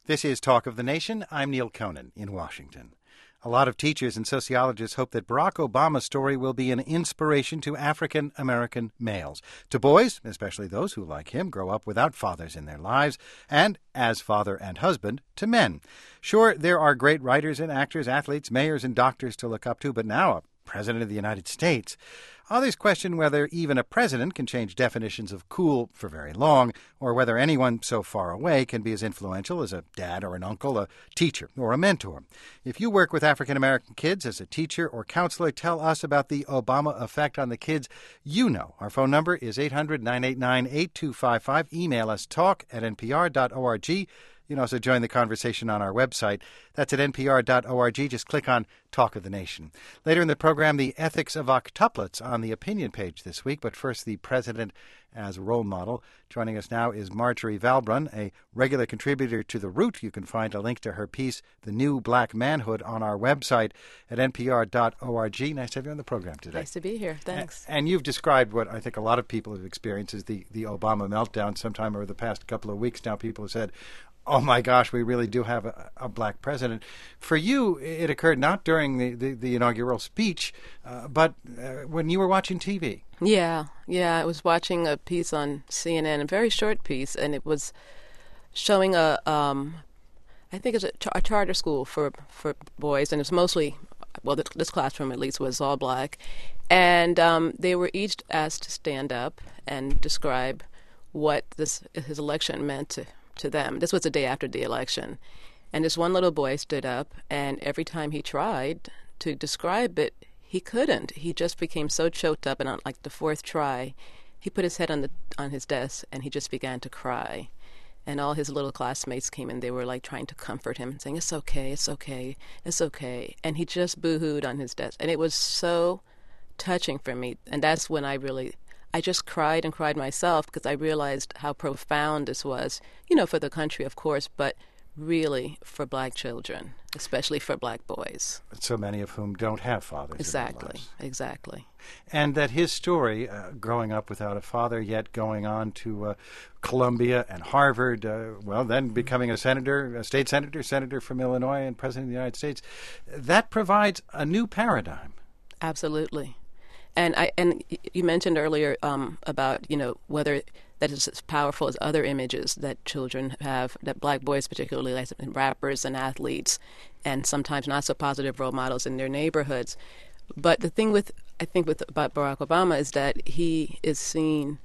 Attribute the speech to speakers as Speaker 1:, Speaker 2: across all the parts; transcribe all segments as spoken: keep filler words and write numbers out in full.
Speaker 1: This is Talk of the Nation. I'm Neil Conan in Washington. A lot of teachers and sociologists hope that Barack Obama's story will be an inspiration to African American males, to boys, especially those who, like him, grow up without fathers in their lives, and, as father and husband, to men. Sure, there are great writers and actors, athletes, mayors, and doctors to look up to, but now a president of the United States. Others question whether even a president can change definitions of cool for very long, or whether anyone so far away can be as influential as a dad or an uncle, a teacher or a mentor. If you work with African American kids as a teacher or counselor, tell us about the Obama effect on the kids you know. Our phone number is eight hundred, nine eight nine, eight two five five. Email us talk at n p r dot org. You can also join the conversation on our website. That's at n p r dot org. Just click on Talk of the Nation. Later in the program, the ethics of octuplets on the opinion page this week. But first, the president as role model. Joining us now is Marjorie Valbrun, a regular contributor to The Root. You can find a link to her piece, The New Black Manhood, on our website at n p r dot org. Nice to have you on the program today.
Speaker 2: Nice to be here. Thanks.
Speaker 1: And, and you've described what I think a lot of people have experienced as the, the Obama meltdown. Sometime over the past couple of weeks now, people have said, oh, my gosh, we really do have a, a black president. For you, it occurred not during the, the, the inaugural speech, uh, but uh, when you were watching T V.
Speaker 2: Yeah, yeah. I was watching a piece on C N N, a very short piece, and it was showing a, um, I think it's a, ch- a charter school for, for boys, and it's mostly, well, this, this classroom at least was all black. And um, they were each asked to stand up and describe what this his election meant to to them. This was the day after the election. And this one little boy stood up, and every time he tried to describe it, he couldn't. He just became so choked up, and on like the fourth try, he put his head on the on his desk, and he just began to cry. And all his little classmates came in. They were like trying to comfort him, saying, it's okay, it's okay, it's okay. And he just boo-hooed on his desk. And it was so touching for me. And that's when I really... I just cried and cried myself because I realized how profound this was, you know, for the country, of course, but really for black children, especially for black boys.
Speaker 1: So many of whom don't have fathers.
Speaker 2: Exactly, exactly.
Speaker 1: And that his story, uh, growing up without a father, yet going on to uh, Columbia and Harvard, uh, well, then becoming a senator, a state senator, senator from Illinois and president of the United States, that provides a new paradigm.
Speaker 2: Absolutely. And I and you mentioned earlier um, about, you know, whether that is as powerful as other images that children have, that black boys particularly, like rappers and athletes, and sometimes not so positive role models in their neighborhoods. But the thing with, I think, with about Barack Obama is that he is seen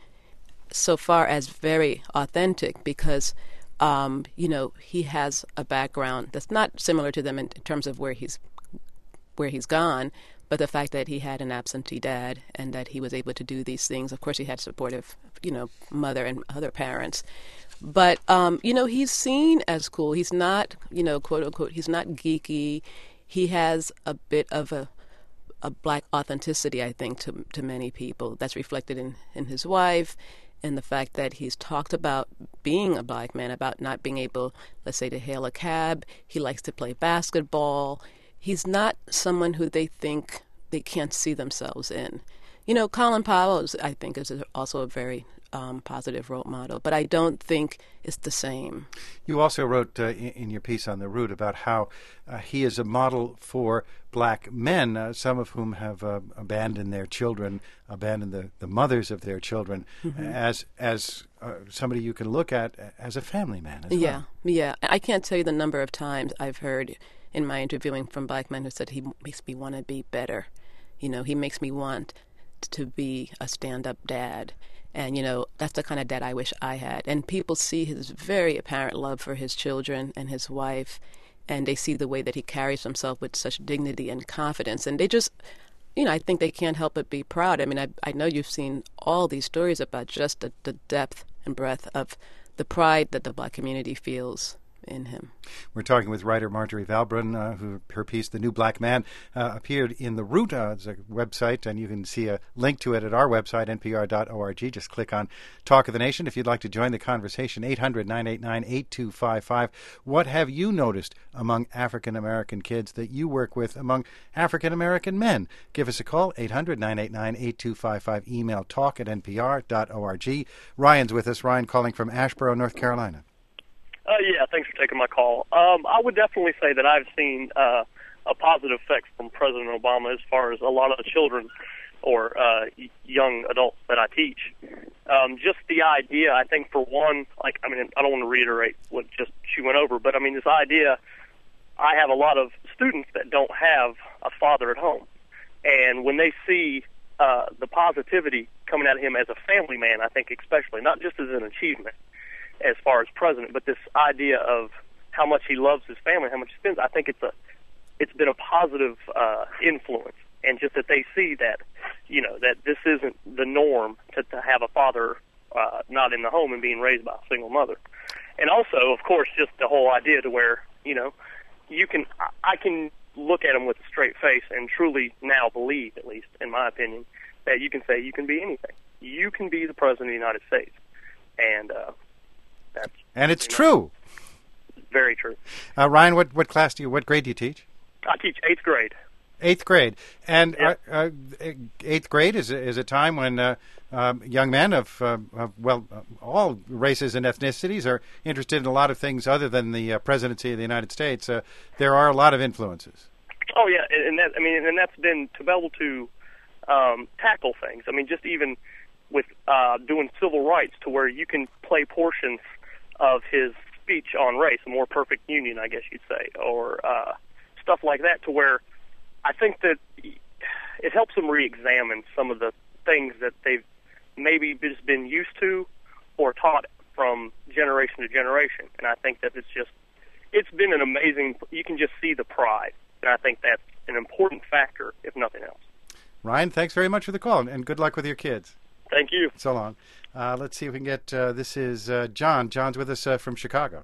Speaker 2: so far as very authentic because, um, you know, he has a background that's not similar to them in, in terms of where he's where he's gone. But the fact that he had an absentee dad and that he was able to do these things, of course he had supportive, you know, mother and other parents. But, um, you know, he's seen as cool. He's not, you know, quote unquote, he's not geeky. He has a bit of a a black authenticity, I think, to to many people. That's reflected in, in his wife and the fact that he's talked about being a black man, about not being able, let's say, to hail a cab. He likes to play basketball. He's not someone who they think they can't see themselves in. You know, Colin Powell, is, I think, is also a very um, positive role model, but I don't think it's the same.
Speaker 1: You also wrote uh, in, in your piece on The Root about how uh, he is a model for black men, uh, some of whom have uh, abandoned their children, abandoned the, the mothers of their children, mm-hmm. as as uh, somebody you can look at as a family man as
Speaker 2: yeah,
Speaker 1: well.
Speaker 2: Yeah, I can't tell you the number of times I've heard in my interviewing from black men who said he makes me want to be better. You know, he makes me want to be a stand-up dad. And, you know, that's the kind of dad I wish I had. And people see his very apparent love for his children and his wife, and they see the way that he carries himself with such dignity and confidence. And they just, you know, I think they can't help but be proud. I mean, I, I know you've seen all these stories about just the, the depth and breadth of the pride that the black community feels in him.
Speaker 1: We're talking with writer Marjorie Valbrun, uh, who her piece, The New Black Man, uh, appeared in The Root. Uh, it's a website, and you can see a link to it at our website, n p r dot org. Just click on Talk of the Nation. If you'd like to join the conversation, eight hundred, nine eight nine, eight two five five. What have you noticed among African-American kids that you work with among African-American men? Give us a call, eight hundred, nine eight nine, eight two five five. Email talk at n p r dot org. Ryan's with us. Ryan calling from Asheboro, North Carolina.
Speaker 3: Uh, yeah, thanks for taking my call. Um, I would definitely say that I've seen uh, a positive effect from President Obama as far as a lot of the children or uh, young adults that I teach. Um, just the idea, I think, for one, like, I mean, I don't want to reiterate what just she went over, but I mean, this idea, I have a lot of students that don't have a father at home. And when they see uh, the positivity coming out of him as a family man, I think especially, not just as an achievement as far as president, but this idea of how much he loves his family, how much he spends, I think it's a, it's been a positive uh, influence. And just that they see that, you know, that this isn't the norm to, to have a father uh, not in the home and being raised by a single mother. And also, of course, just the whole idea to where, you know, you can, I can look at him with a straight face and truly now believe, at least in my opinion, that you can say you can be anything. You can be the president of the United States. And uh, that's...
Speaker 1: And it's
Speaker 3: you know,
Speaker 1: true.
Speaker 3: Very true.
Speaker 1: Uh, Ryan, what, what class do you, what grade do you teach?
Speaker 3: I teach eighth grade.
Speaker 1: Eighth grade, and
Speaker 3: yeah.
Speaker 1: uh, uh, eighth grade is a, is a time when uh, um, young men of, uh, of well, uh, all races and ethnicities are interested in a lot of things other than the uh, presidency of the United States. Uh, there are a lot of influences.
Speaker 3: Oh yeah, and that I mean, and that's been to be able to um, tackle things. I mean, just even with uh, doing civil rights, to where you can play portions of his speech on race, a more perfect union, I guess you'd say, or uh, stuff like that, to where I think that it helps them re-examine some of the things that they've maybe just been used to or taught from generation to generation. And I think that it's just, it's been an amazing, you can just see the pride. And I think that's an important factor, if nothing else.
Speaker 1: Ryan, thanks very much for the call, and good luck with your kids.
Speaker 3: Thank you.
Speaker 1: So long. Uh, let's see if we can get, uh, this is uh, John. John's with us uh, from Chicago.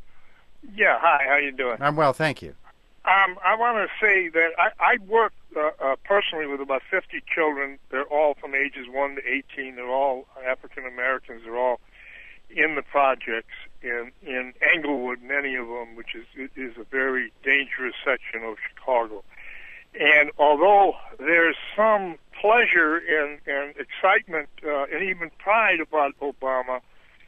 Speaker 4: Yeah, hi, how you doing?
Speaker 1: I'm well, thank you.
Speaker 4: Um, I want to say that I, I work uh, uh, personally with about fifty children. They're all from ages one to eighteen. They're all African Americans. They're all in the projects in in Englewood, many of them, which is is a very dangerous section of Chicago. And although there's some pleasure and, and excitement uh, and even pride about Obama,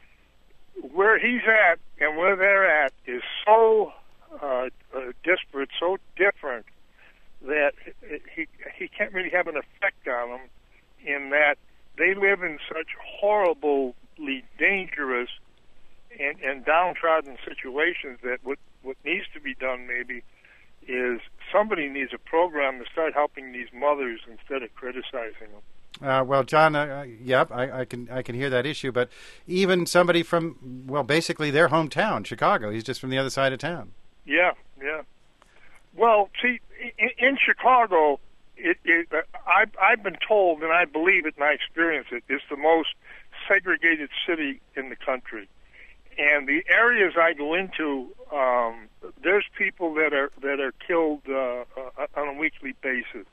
Speaker 4: where he's at and where they're at is so Uh, uh, disparate, so different that he he can't really have an effect on them. In that they live in such horribly dangerous and, and downtrodden situations that what what needs to be done maybe is somebody needs a program to start helping these mothers instead of criticizing them.
Speaker 1: Uh, well, John, uh, yep, I, I can I can hear that issue, but even somebody from, well, basically their hometown, Chicago, he's just from the other side of town.
Speaker 4: Yeah, yeah. Well, see, in, in Chicago, it, it, I, I've been told, and I believe it and I experience it, it's the most segregated city in the country. And the areas I go into, um, there's people that are that are killed uh, uh, on a weekly basis.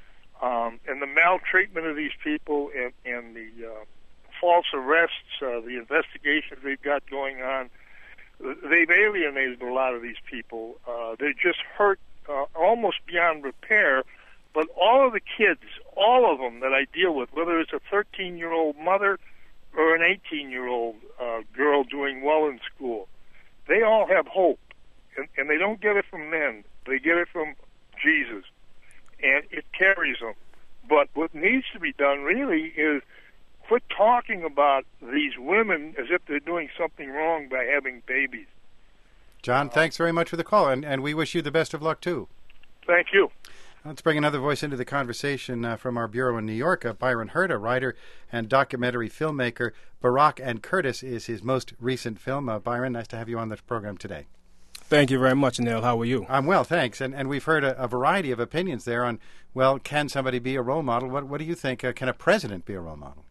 Speaker 4: Um, and the maltreatment of these people and, and the uh, false arrests, uh, the investigations they've got going on, they've alienated a lot of these people. Uh, they're just hurt uh, almost beyond repair. But all of the kids, all of them that I deal with, whether it's a thirteen-year-old mother or an eighteen-year-old uh, girl doing well in school, they all have hope. And, and they don't get it from men. They get it from Jesus. And it carries them. But what needs to be done really is quit talking about these women as if they're doing something wrong by having babies.
Speaker 1: John, uh, thanks very much for the call, and, and we wish you the best of luck, too.
Speaker 4: Thank you.
Speaker 1: Let's bring another voice into the conversation uh, from our bureau in New York. Uh, Byron Hurta, writer and documentary filmmaker. Barack and Curtis is his most recent film. Uh, Byron, nice to have you on the program today.
Speaker 5: Thank you very much, Neil. How are you?
Speaker 1: I'm well, thanks. And and we've heard a, a variety of opinions there on, well, can somebody be a role model? What, what do you think? Uh, can a president be a role model?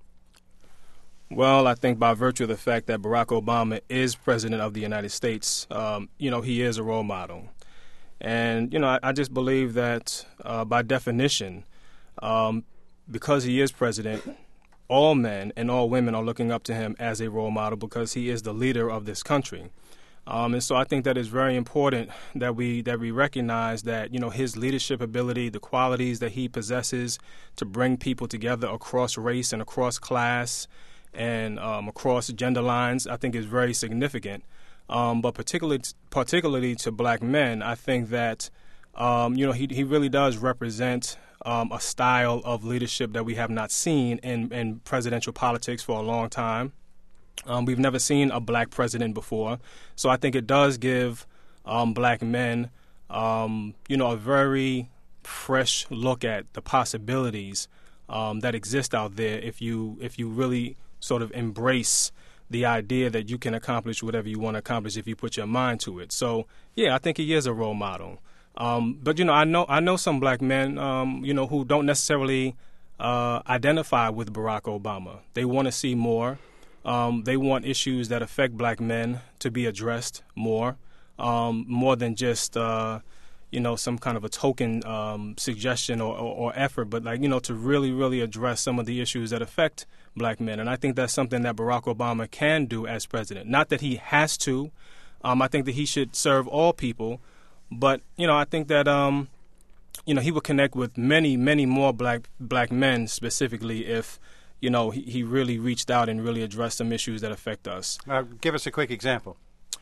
Speaker 5: Well, I think by virtue of the fact that Barack Obama is president of the United States, um, you know, he is a role model. And, you know, I, I just believe that uh, by definition, um, because he is president, all men and all women are looking up to him as a role model because he is the leader of this country. Um, and so I think that it's very important that we that we recognize that, you know, his leadership ability, the qualities that he possesses to bring people together across race and across class and um, across gender lines, I think is very significant. Um, but particularly, particularly to black men, I think that um, you know he he really does represent um, a style of leadership that we have not seen in, in presidential politics for a long time. Um, we've never seen a black president before, so I think it does give um, black men, um, you know, a very fresh look at the possibilities um, that exist out there if you if you really sort of embrace the idea that you can accomplish whatever you want to accomplish if you put your mind to it. So, yeah, I think he is a role model. Um, but, you know, I know I know some black men, um, you know, who don't necessarily uh, identify with Barack Obama. They want to see more. Um, they want issues that affect black men to be addressed more, um, more than just, uh, you know, some kind of a token um, suggestion or, or, or effort, but, like, you know, to really, really address some of the issues that affect black men. And I think that's something that Barack Obama can do as president. Not that he has to. Um, I think that he should serve all people. But, you know, I think that, um, you know, he would connect with many, many more black black men specifically if, you know, he, he really reached out and really addressed some issues that affect us.
Speaker 1: Uh, give us a quick example.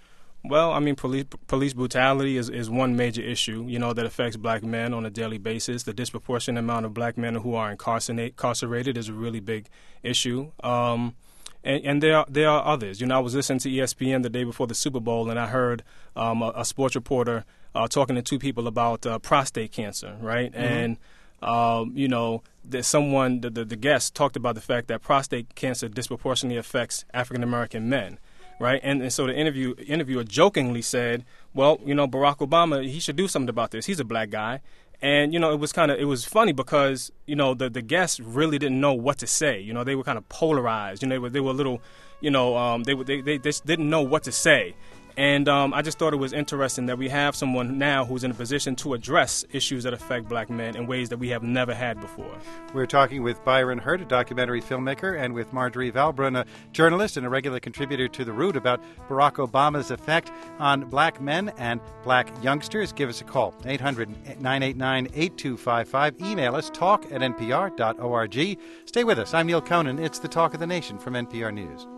Speaker 5: Well, I mean, police police brutality is, is one major issue, you know, that affects black men on a daily basis. The disproportionate amount of black men who are incarcerate, incarcerated is a really big issue. Um, and, and there are, there are others. You know, I was listening to E S P N the day before the Super Bowl, and I heard um, a, a sports reporter uh, talking to two people about uh, prostate cancer, right? Mm-hmm. And, um, you know, that someone, the, the, the guest talked about the fact that prostate cancer disproportionately affects African-American men. Right, and, and so the interview interviewer jokingly said, "Well, you know, Barack Obama, he should do something about this. He's a black guy." And you know, it was kind of it was funny because you know the the guests really didn't know what to say. You know, they were kind of polarized. You know, they were they were a little, you know, um, they were they, they just didn't know what to say. And um, I just thought it was interesting that we have someone now who's in a position to address issues that affect black men in ways that we have never had before.
Speaker 1: We're talking with Byron Hurt, a documentary filmmaker, and with Marjorie Valbrun, a journalist and a regular contributor to The Root, about Barack Obama's effect on black men and black youngsters. Give us a call, eight hundred, nine eight nine, eight two five five. Email us, talk at n p r dot org. Stay with us. I'm Neil Conan. It's the Talk of the Nation from N P R News.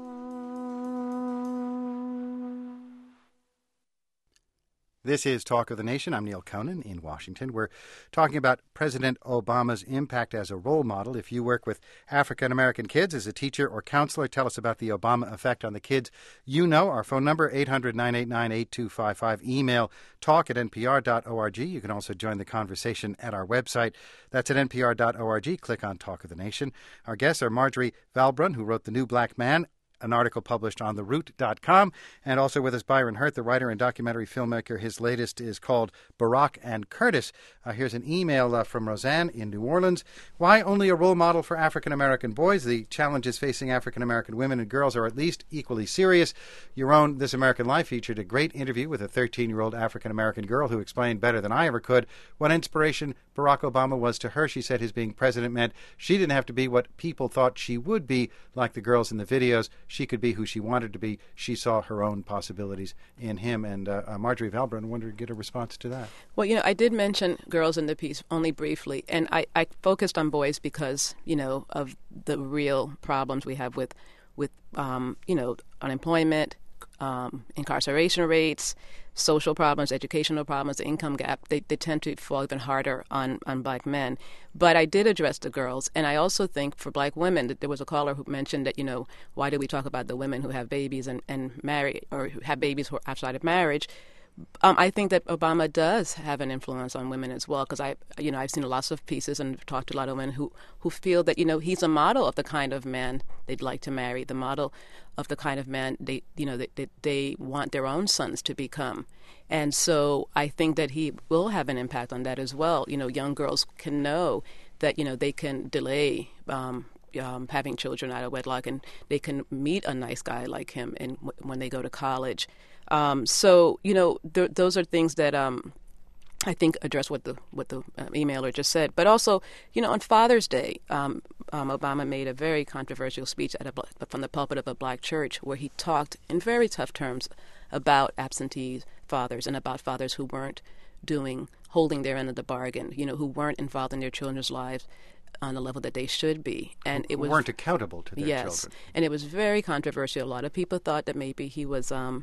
Speaker 1: This is Talk of the Nation. I'm Neil Conan in Washington. We're talking about President Obama's impact as a role model. If you work with African-American kids as a teacher or counselor, tell us about the Obama effect on the kids you know. Our phone number, eight hundred, nine eight nine, eight two five five. Email, talk at n p r dot org. You can also join the conversation at our website. That's at n p r dot org. Click on Talk of the Nation. Our guests are Marjorie Valbrun, who wrote The New Black Man, an article published on the root dot com, and also with us Byron Hurt, the writer and documentary filmmaker. His latest is called Barack and Curtis. Uh, here's an email uh, from Roseanne in New Orleans. Why only a role model for African-American boys? The challenges facing African-American women and girls are at least equally serious. Your own This American Life featured a great interview with a thirteen-year-old African-American girl who explained better than I ever could what inspiration Barack Obama was to her. She said his being president meant she didn't have to be what people thought she would be, like the girls in the videos. She could be who she wanted to be. She saw her own possibilities in him. And uh, uh, Marjorie Valbrun, I wonder to get a response to that.
Speaker 2: Well, you know, I did mention girls in the piece only briefly, and I, I focused on boys because, you know, of the real problems we have with, with um, you know, unemployment, um, incarceration rates, social problems, educational problems, the income gap. They, they tend to fall even harder on, on black men. But I did address the girls. And I also think for black women, that there was a caller who mentioned that, you know, why do we talk about the women who have babies and, and marry, or who have babies who are outside of marriage? Um, I think that Obama does have an influence on women as well, because I, you know, I've seen lots of pieces and talked to a lot of women who, who feel that, you know, he's a model of the kind of man they'd like to marry, the model of the kind of man they, you know, that they, they want their own sons to become. And so I think that he will have an impact on that as well. You know, young girls can know that, you know, they can delay um, um, having children out of wedlock, and they can meet a nice guy like him in, when they go to college. Um, so, you know, th- those are things that um, I think address what the what the uh, emailer just said. But also, you know, on Father's Day, um, um, Obama made a very controversial speech at a, from the pulpit of a black church where he talked in very tough terms about absentee fathers and about fathers who weren't doing, holding their end of the bargain, you know, who weren't involved in their children's lives on the level that they should be. And it was,
Speaker 1: weren't accountable to their
Speaker 2: yes,
Speaker 1: children.
Speaker 2: And it was very controversial. A lot of people thought that maybe he was... Um,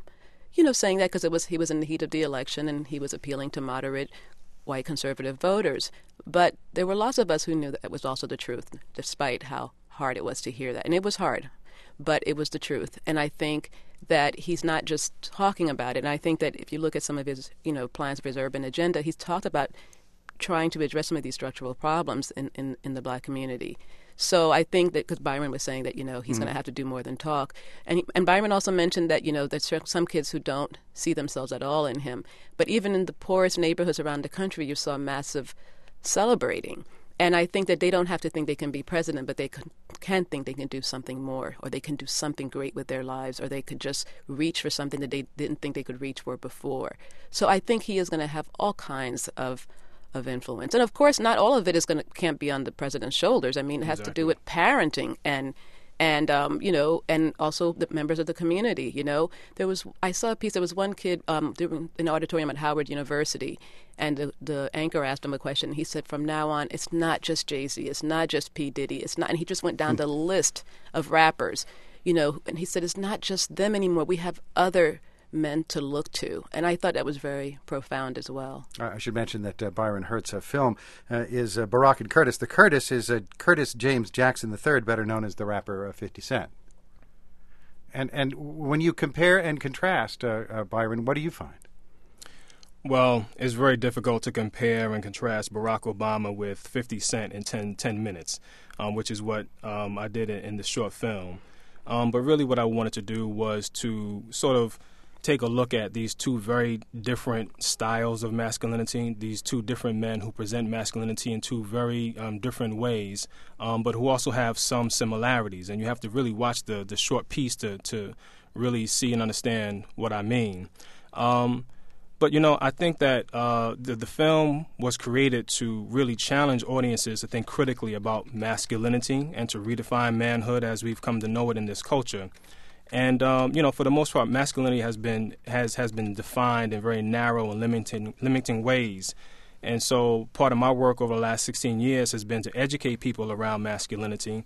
Speaker 2: you know, saying that because it was he was in the heat of the election and he was appealing to moderate white conservative voters. But there were lots of us who knew that it was also the truth, despite how hard it was to hear that. And it was hard, but it was the truth. And I think that he's not just talking about it. And I think that if you look at some of his, you know, plans for his urban agenda, he's talked about trying to address some of these structural problems in, in, in the black community. So I think that, because Byron was saying that, you know, he's mm. going to have to do more than talk. And he, and Byron also mentioned that, you know, there's some kids who don't see themselves at all in him. But even in the poorest neighborhoods around the country, you saw massive celebrating. And I think that they don't have to think they can be president, but they can, can think they can do something more, or they can do something great with their lives, or they could just reach for something that they didn't think they could reach for before. So I think he is going to have all kinds of of influence. And of course, not all of it is going to can't be on the president's shoulders. I mean, it has exactly. to do with parenting and and um, you know, and also the members of the community. You know, there was I saw a piece. There was one kid um, in an auditorium at Howard University, and the, the anchor asked him a question. He said, "From now on, it's not just Jay-Z, it's not just P. Diddy, it's not." And he just went down the list of rappers. You know, and he said, "It's not just them anymore. We have other men to look to." And I thought that was very profound as well.
Speaker 1: I should mention that uh, Byron Hurt's uh, film uh, is uh, Barack and Curtis. The Curtis is uh, Curtis James Jackson the third, better known as the rapper uh, fifty Cent. And and when you compare and contrast, uh, uh, Byron, what do you find?
Speaker 5: Well, it's very difficult to compare and contrast Barack Obama with fifty Cent in ten, ten minutes, um, which is what um, I did in, in the short film. Um, but really what I wanted to do was to sort of take a look at these two very different styles of masculinity, these two different men who present masculinity in two very um, different ways, um, but who also have some similarities. And you have to really watch the, the short piece to, to really see and understand what I mean. Um, but, you know, I think that uh, the, the film was created to really challenge audiences to think critically about masculinity and to redefine manhood as we've come to know it in this culture. And um, you know, for the most part, masculinity has been has has been defined in very narrow and limiting limiting ways. And so, part of my work over the last sixteen years has been to educate people around masculinity.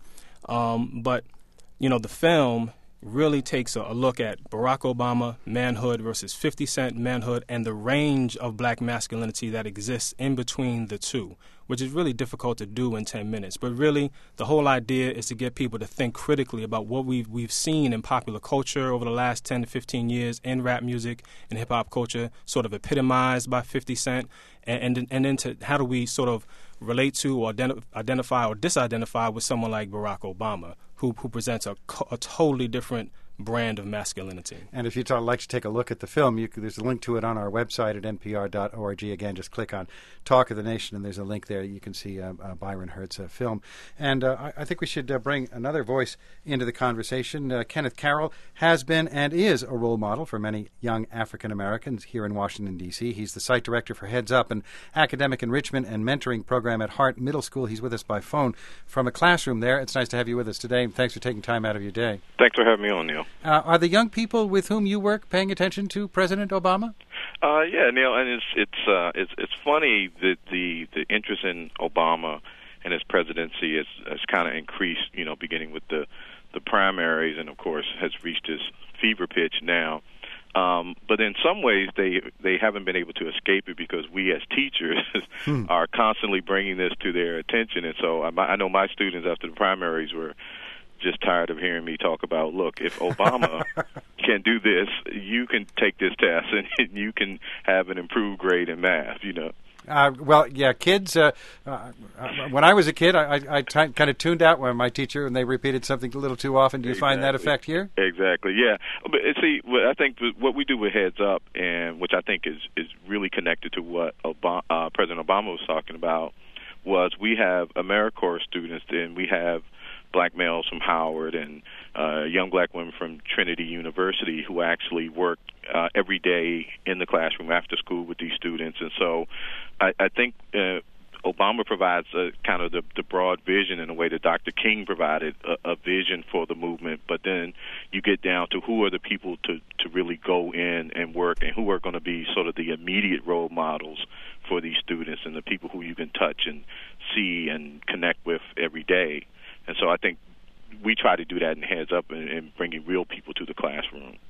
Speaker 5: Um, but you know, the film really takes a, a look at Barack Obama manhood versus fifty Cent manhood, and the range of black masculinity that exists in between the two, which is really difficult to do in ten minutes. But really, the whole idea is to get people to think critically about what we've, we've seen in popular culture over the last ten to fifteen years in rap music and hip-hop culture, sort of epitomized by fifty Cent, and, and, and then to how do we sort of relate to or identi- identify or disidentify with someone like Barack Obama, who, who presents a, a totally different brand of masculinity.
Speaker 1: And if you'd like to take a look at the film, you can, there's a link to it on our website at n p r dot org. Again, just click on Talk of the Nation, and there's a link there. You can see uh, uh, Byron Hurt's uh, film. And uh, I, I think we should uh, bring another voice into the conversation. Uh, Kenneth Carroll has been and is a role model for many young African Americans here in Washington, D C He's the site director for Heads Up, an academic enrichment and mentoring program at Hart Middle School. He's with us by phone from a classroom there. It's nice to have you with us today, and thanks for taking time out of your day.
Speaker 6: Thanks for having me on, Neil.
Speaker 1: Uh, are the young people with whom you work paying attention to President Obama?
Speaker 6: Uh, yeah, Neil, and it's it's uh, it's it's funny that the the interest in Obama and his presidency has, has kind of increased. You know, beginning with the the primaries, and of course has reached its fever pitch now. Um, but in some ways, they they haven't been able to escape it because we as teachers hmm. are constantly bringing this to their attention. And so I, I know my students after the primaries were just tired of hearing me talk about, look, if Obama can do this, you can take this test and you can have an improved grade in math, you know.
Speaker 1: Uh, well, yeah, kids, uh, uh, when I was a kid, I, I, I t- kind of tuned out when my teacher, and they repeated something a little too often. Do you exactly. find that effect here?
Speaker 6: Exactly, yeah. But see, I think what we do with Heads Up, and which I think is, is really connected to what Obama, uh, President Obama was talking about, was we have AmeriCorps students, and we have black males from Howard and uh, young black women from Trinity University who actually work uh, every day in the classroom after school with these students. And so I, I think uh, Obama provides a, kind of the, the broad vision in a way that Doctor King provided a, a vision for the movement. But then you get down to who are the people to, to really go in and work, and who are going to be sort of the immediate role models for these students and the people who you can touch and see and connect with every day. And so I think we try to do that in Heads Up and, and bringing real people to the classroom.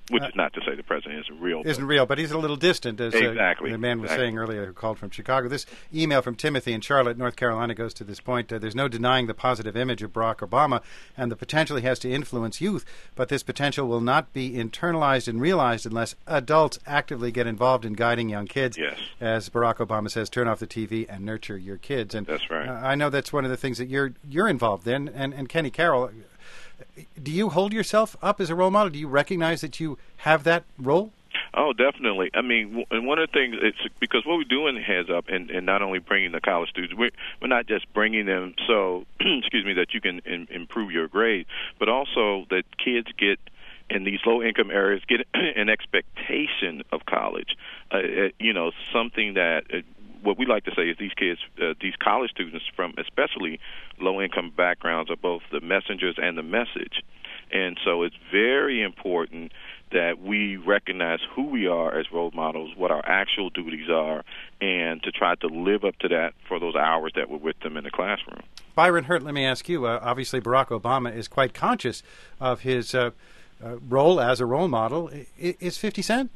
Speaker 6: which is not to say the president isn't real.
Speaker 1: Isn't real, but he's a little distant, as
Speaker 6: exactly.
Speaker 1: uh, the man was
Speaker 6: exactly.
Speaker 1: saying earlier who called from Chicago. This email from Timothy in Charlotte, North Carolina, goes to this point. Uh, there's no denying the positive image of Barack Obama and the potential he has to influence youth, but this potential will not be internalized and realized unless adults actively get involved in guiding young kids.
Speaker 6: Yes.
Speaker 1: As Barack Obama says, turn off the T V and nurture your kids. And
Speaker 6: that's right.
Speaker 1: Uh, I know that's one of the things that you're you're involved in. And, and Kenny Carroll, do you hold yourself up as a role model? Do you recognize that you have that role?
Speaker 6: Oh, definitely. I mean, and one of the things, it's because what we do in Heads Up, and, and not only bringing the college students, we're, we're not just bringing them so, excuse me, that you can in, improve your grade, but also that kids get in these low-income areas get an expectation of college. Uh, you know, something that uh, what we like to say is these kids, uh, these college students from especially low-income backgrounds are both the messengers and the message. And so it's very important that we recognize who we are as role models, what our actual duties are, and to try to live up to that for those hours that we're with them in the classroom.
Speaker 1: Byron Hurt, let me ask you, uh, obviously Barack Obama is quite conscious of his uh, uh, role as a role model. I- is fifty Cent?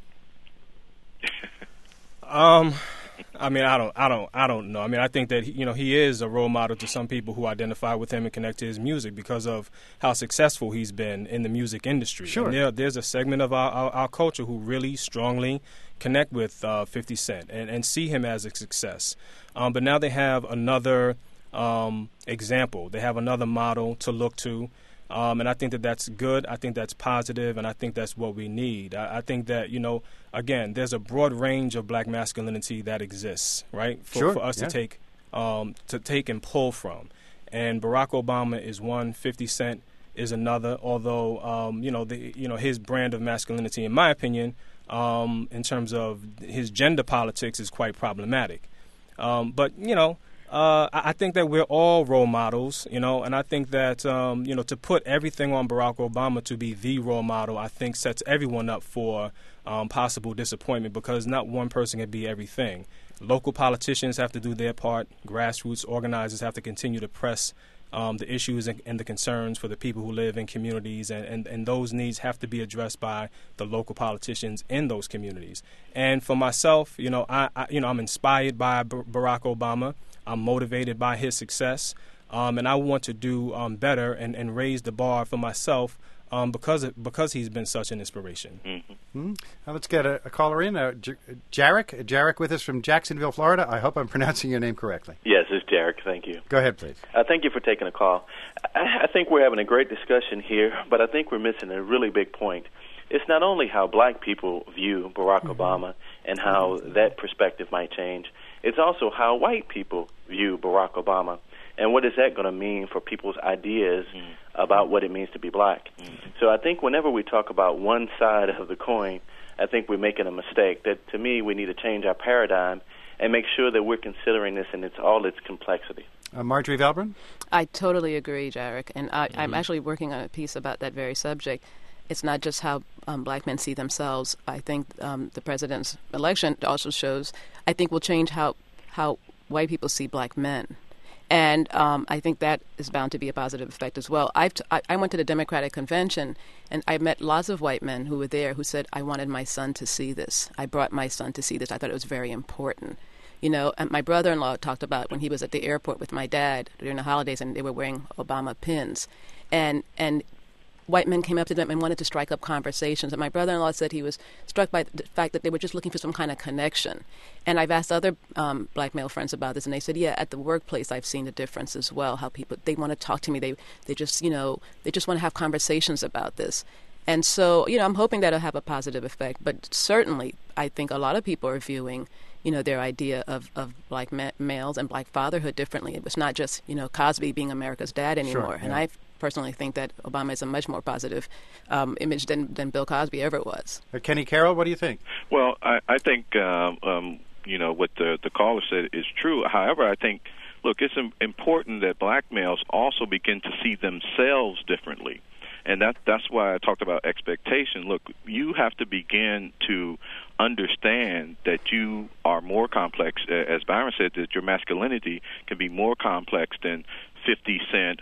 Speaker 5: um... I mean, I don't, I don't, I don't know. I mean, I think that you know he is a role model to some people who identify with him and connect to his music because of how successful he's been in the music industry.
Speaker 1: Sure.
Speaker 5: And there, there's a segment of our, our, our culture who really strongly connect with uh, fifty Cent and, and see him as a success. Um, but now they have another um, example. They have another model to look to. Um, and I think that that's good. I think that's positive, and I think that's what we need. I, I think that, you know, again, there's a broad range of black masculinity that exists, right, for,
Speaker 1: sure,
Speaker 5: for us
Speaker 1: yeah.
Speaker 5: to take um, to take and pull from. And Barack Obama is one, fifty Cent is another, although, um, you know, the, you know, his brand of masculinity, in my opinion, um, in terms of his gender politics is quite problematic. Um, but, you know, Uh, I think that we're all role models, you know, and I think that, um, you know, to put everything on Barack Obama to be the role model, I think sets everyone up for um, possible disappointment because not one person can be everything. Local politicians have to do their part. Grassroots organizers have to continue to press um, the issues and, and the concerns for the people who live in communities, and, and, and those needs have to be addressed by the local politicians in those communities. And for myself, you know, I, I you know, I'm inspired by B- Barack Obama. I'm motivated by his success, um, and I want to do um, better and, and raise the bar for myself um, because it, because he's been such an inspiration.
Speaker 6: Mm-hmm.
Speaker 1: Mm-hmm. Now let's get a, a caller in. Uh, J- Jarek, Jarek with us from Jacksonville, Florida. I hope I'm pronouncing your name correctly.
Speaker 7: Yes, it's Jarek. Thank you.
Speaker 1: Go ahead, please.
Speaker 7: Uh, thank you for taking a call. I, I think we're having a great discussion here, but I think we're missing a really big point. It's not only how black people view Barack mm-hmm. Obama and how mm-hmm. that perspective might change. It's also how white people view Barack Obama, and what is that going to mean for people's ideas mm. about what it means to be black. Mm. So I think whenever we talk about one side of the coin, I think we're making a mistake. That to me, we need to change our paradigm and make sure that we're considering this in its all its complexity.
Speaker 1: Uh, Marjorie Valbrun?
Speaker 2: I totally agree, Jarek, and I,
Speaker 1: mm-hmm.
Speaker 2: I'm actually working on a piece about that very subject. It's not just how um, black men see themselves. I think um, the president's election also shows, I think, will change how how white people see black men. And um, I think that is bound to be a positive effect as well. I've t- I, I went to the Democratic Convention, and I met lots of white men who were there who said, I wanted my son to see this. I brought my son to see this. I thought it was very important. You know, and my brother-in-law talked about when he was at the airport with my dad during the holidays, and they were wearing Obama pins. And and white men came up to them and wanted to strike up conversations. And my brother-in-law said he was struck by the fact that they were just looking for some kind of connection. And I've asked other um, black male friends about this, and they said, yeah, at the workplace I've seen the difference as well, how people, they want to talk to me. They they just, you know, they just want to have conversations about this. And so, you know, I'm hoping that'll have a positive effect. But certainly, I think a lot of people are viewing, you know, their idea of, of black ma- males and black fatherhood differently. It was not just, you know, Cosby being America's dad anymore.
Speaker 1: Sure, yeah.
Speaker 2: And I personally think that Obama is a much more positive um, image than, than Bill Cosby ever was.
Speaker 1: Uh, Kenny Carroll, what do you think?
Speaker 6: Well, I, I think, um, um, you know, what the, the caller said is true. However, I think, look, it's im- important that black males also begin to see themselves differently. And that that's why I talked about expectation. Look, you have to begin to understand that you are more complex. As Byron said, that your masculinity can be more complex than fifty Cent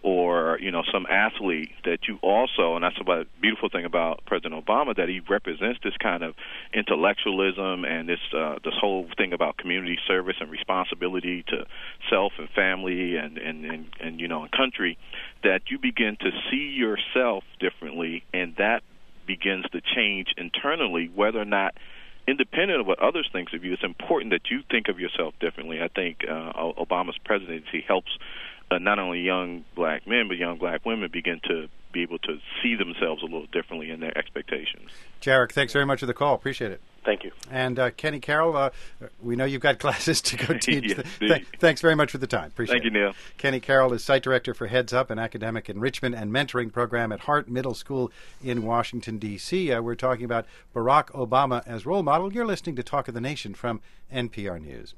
Speaker 6: or, you know, some athlete that you also, and that's the beautiful thing about President Obama, that he represents this kind of intellectualism and this uh, this whole thing about community service and responsibility to self and family and, and, and, and you know, and country, that you begin to see yourself differently, and that begins to change internally, whether or not, independent of what others think of you, it's important that you think of yourself differently. I think uh, Obama's presidency helps uh, not only young black men, but young black women begin to be able to see themselves a little differently in their expectations.
Speaker 1: Jarek, thanks very much for the call. Appreciate it.
Speaker 7: Thank you.
Speaker 1: And uh, Kenny Carroll, uh, we know you've got classes to go teach.
Speaker 6: Yes,
Speaker 1: Th- thanks very much for the time. Appreciate
Speaker 6: Thank
Speaker 1: it.
Speaker 6: Thank you, Neil.
Speaker 1: Kenny Carroll is Site Director for Heads Up, an academic enrichment and mentoring program at Hart Middle School in Washington, D C Uh, we're talking about Barack Obama as role model. You're listening to Talk of the Nation from N P R News.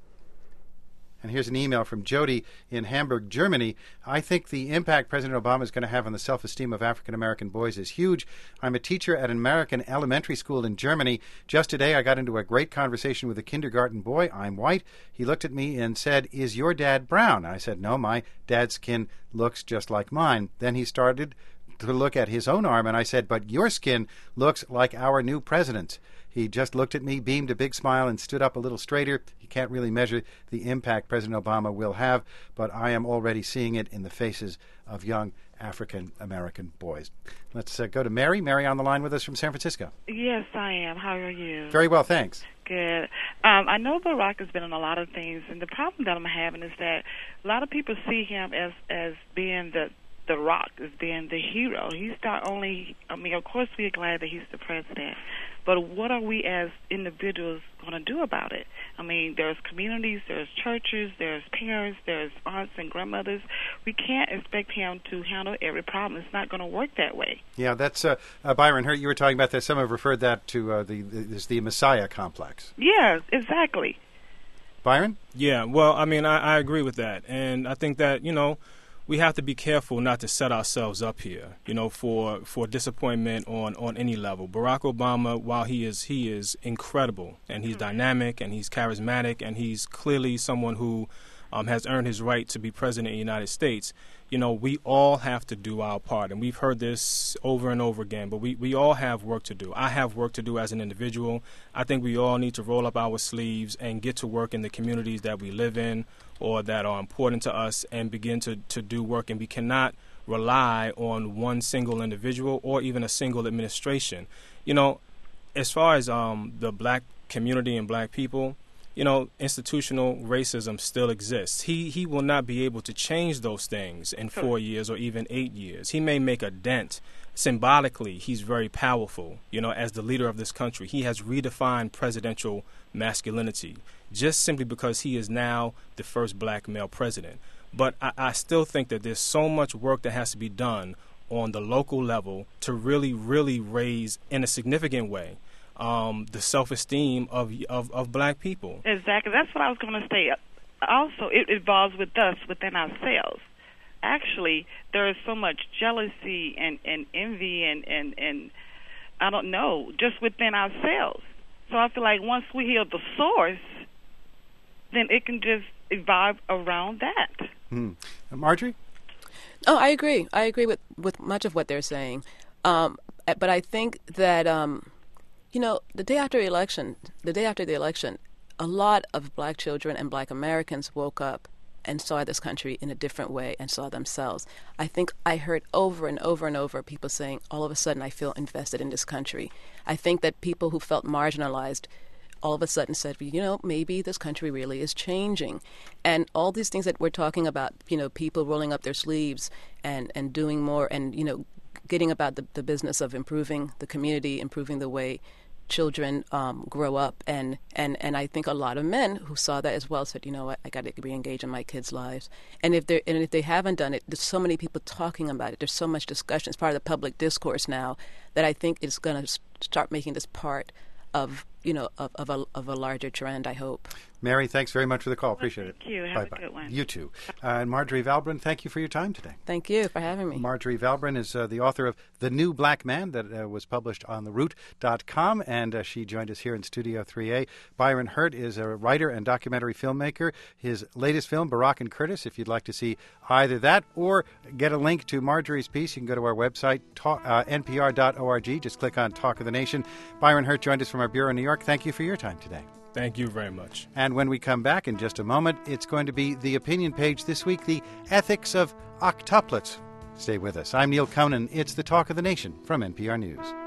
Speaker 1: And here's an email from Jody in Hamburg, Germany. I think the impact President Obama is going to have on the self-esteem of African-American boys is huge. I'm a teacher at an American elementary school in Germany. Just today I got into a great conversation with a kindergarten boy. I'm white. He looked at me and said, "Is your dad brown?" I said, "No, my dad's skin looks just like mine." Then he started to look at his own arm, and I said, "But your skin looks like our new president's." He just looked at me, beamed a big smile, and stood up a little straighter. You can't really measure the impact President Obama will have, but I am already seeing it in the faces of young African-American boys. Let's uh, go to Mary. Mary on the line with us from San Francisco.
Speaker 8: Yes, I am. How are you?
Speaker 1: Very well, thanks.
Speaker 8: Good. Um, I know Barack has been in a lot of things, and the problem that I'm having is that a lot of people see him as, as being the The Rock, as being the hero. He's not only, I mean, of course we're glad that he's the president, but what are we as individuals going to do about it? I mean, there's communities, there's churches, there's parents, there's aunts and grandmothers. We can't expect him to handle every problem. It's not going to work that way.
Speaker 1: Yeah, that's, uh, uh, Byron, heard you were talking about that. Some have referred that to uh, the, the, the Messiah complex.
Speaker 8: Yes, exactly.
Speaker 1: Byron?
Speaker 5: Yeah, well, I mean, I, I agree with that. And I think that, you know, we have to be careful not to set ourselves up here, you know, for, for disappointment on, on any level. Barack Obama, while he is he is incredible, and he's dynamic, and he's charismatic, and he's clearly someone who um, has earned his right to be president of the United States, you know, we all have to do our part. And we've heard this over and over again, but we, we all have work to do. I have work to do as an individual. I think we all need to roll up our sleeves and get to work in the communities that we live in or that are important to us and begin to, to do work. And we cannot rely on one single individual or even a single administration. You know, as far as um, the black community and black people, you know, institutional racism still exists. He he will not be able to change those things in four years or even eight years. He may make a dent. Symbolically, he's very powerful. You know, as the leader of this country, he has redefined presidential masculinity just simply because he is now the first black male president. But I, I still think that there's so much work that has to be done on the local level to really, really raise in a significant way Um, the self-esteem of, of of black people.
Speaker 8: Exactly. That's what I was going to say. Also, it involves with us within ourselves. Actually, there is so much jealousy and, and envy and, and, and, I don't know, just within ourselves. So I feel like once we heal the source, then it can just evolve around that.
Speaker 1: Hmm. Marjorie?
Speaker 2: Oh, I agree. I agree with, with much of what they're saying. Um, but I think that... Um, You know, the day after the election, the day after the election, a lot of black children and black Americans woke up and saw this country in a different way and saw themselves. I think I heard over and over and over people saying, all of a sudden I feel invested in this country. I think that people who felt marginalized all of a sudden said, you know, maybe this country really is changing. And all these things that we're talking about, you know, people rolling up their sleeves and, and doing more and, you know, getting about the, the business of improving the community, improving the way children um, grow up. And, and, and I think a lot of men who saw that as well said, you know what, I got to re-engage in my kids' lives. And if they and if they haven't done it, there's so many people talking about it. There's so much discussion. It's part of the public discourse now that I think is going to start making this part of you know, of, of a of a larger trend, I hope.
Speaker 1: Mary, thanks very much for the call. Appreciate
Speaker 8: well, thank
Speaker 1: it.
Speaker 8: you. Have
Speaker 1: Bye-bye.
Speaker 8: a good one.
Speaker 1: You too. Uh, and Marjorie Valbrun, thank you for your time today.
Speaker 2: Thank you for having me.
Speaker 1: Marjorie Valbrun is uh, the author of The New Black Man that uh, was published on the root dot com, and uh, she joined us here in Studio three A. Byron Hurt is a writer and documentary filmmaker. His latest film, Barack and Curtis, if you'd like to see either that or get a link to Marjorie's piece, you can go to our website, talk, uh, N P R dot org. Just click on Talk of the Nation. Byron Hurt joined us from our bureau in New York. Thank you for your time today.
Speaker 5: Thank you very much.
Speaker 1: And when we come back in just a moment, it's going to be the opinion page this week, the ethics of octuplets. Stay with us. I'm Neil Conan. It's the Talk of the Nation from N P R News.